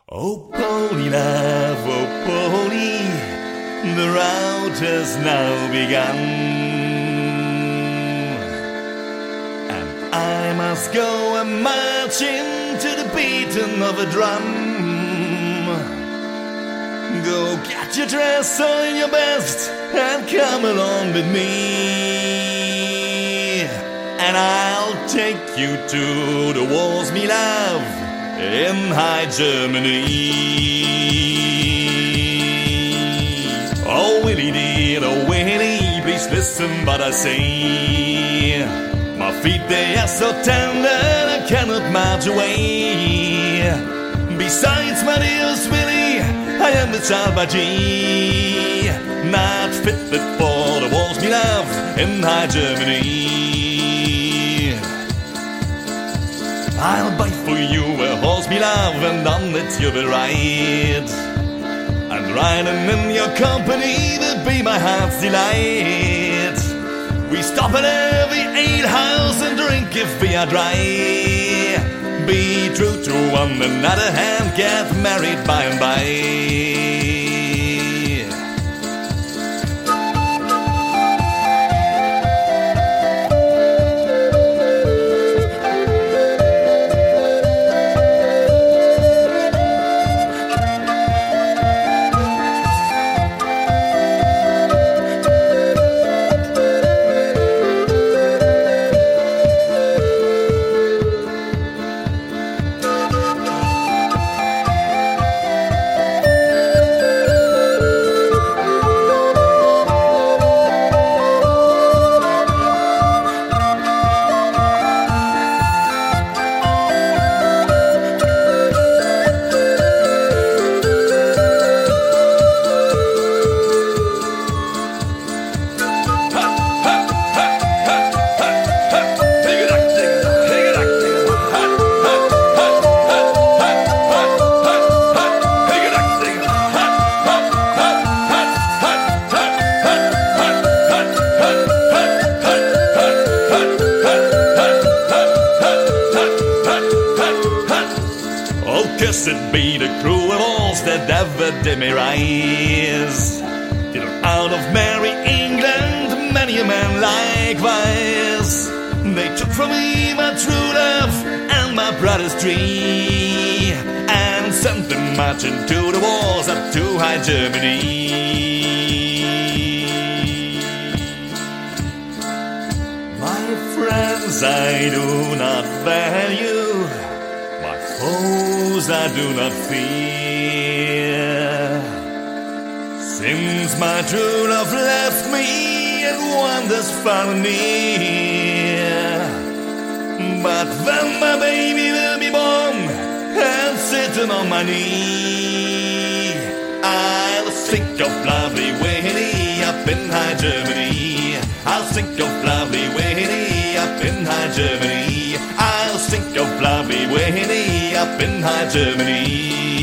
Oh, Polly, love, oh, Polly, the rout has now begun, and I must go a-marching to the beating of a drum. Go get your dress on your best and come along with me, and I'll take you to the wars, me love, in High Germany. Oh, Willie dear, oh, Willie, please listen what I say. My feet, they are so tender, I cannot march away. Besides, my dearest Willie, I am the child by G, not fitted for the wars, me love, in High Germany. I'll buy for you a horse, me love, and on it you will ride. And riding in your company will be my heart's delight. We stop at every alehouse and drink if we are dry. Be true to one another and get married by and by. Cursed be the cruel walls that ever did me rise. Out of merry England, many a man likewise. They took from me my true love and my brother's tree, and sent them marching to the wars up to High Germany. My friends I do not value, my foes I do not fear. Since my true love left me and wanders far and near. But when my baby will be born and sitting on my knee, I'll think of lovely Winnie up in High Germany. I'll think of lovely Winnie up in High Germany. I'll think of lovely Winnie up in High Germany.